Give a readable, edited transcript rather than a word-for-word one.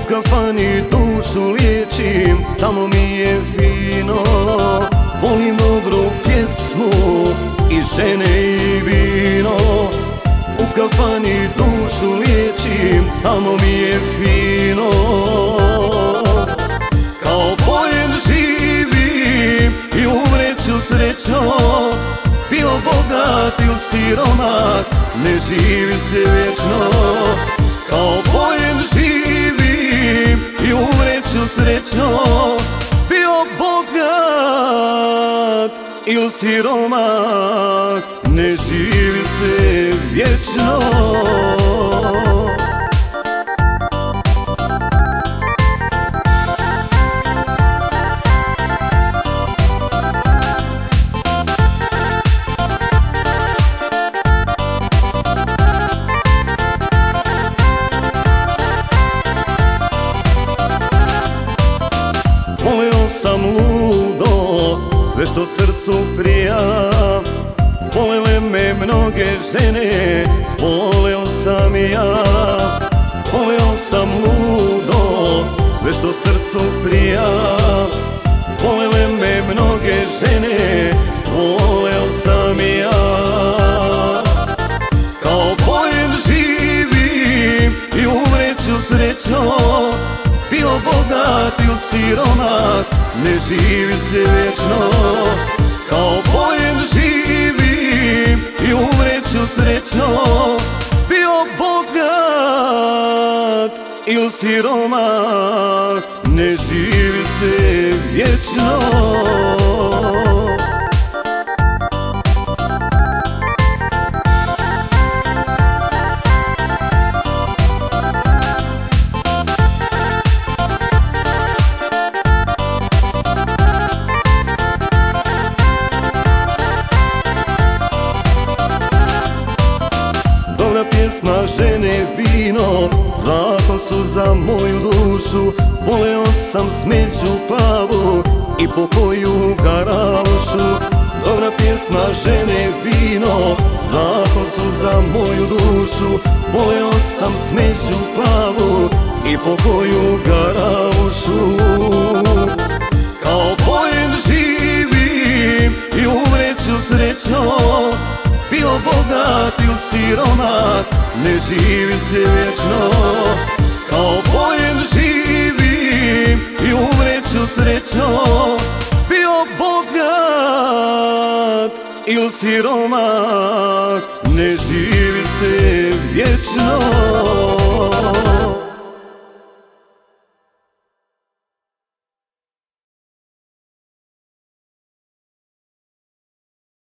kafani dušu liječim, tamo mi je fino. Volim dobru pjesmu i žene i vino. U kafani dušu liječim, tamo mi je fino. Kao poen živim i umreću srećno. Bio bogat ili siromak, ne živi se vječno. Kao poen živim i umreću srećno. Bio bogat ili siromak, ne živi se vječno. Voleo sam ludo sve što srcu prija. Volele me mnoge žene, voleo sam i ja. Voleo sam ludo sve što srcu prija. Volele me mnoge žene, voleo sam i ja. Kao poen živim i umreću srećno. Bio bogat ili siromak, ne živi se vječno. Kao poen živim i umreću srećno. Bio bogat ili siromak, ne živi se vječno. Dobra pjesma, žene, vino, zakon su za moju dušu. Voleo sam smeđu plavu i pokoju garašu. Dobra pjesma, žene, vino, zakon su za moju dušu. Voleo sam smeđu plavu i pokoju garašu. Kao poen živim i umreću srećno. Bio bogat ili siromak, ne živi se vječno. Kao poen živim i umreću srećno. Bio bogat ili siromak, ne živi se vječno.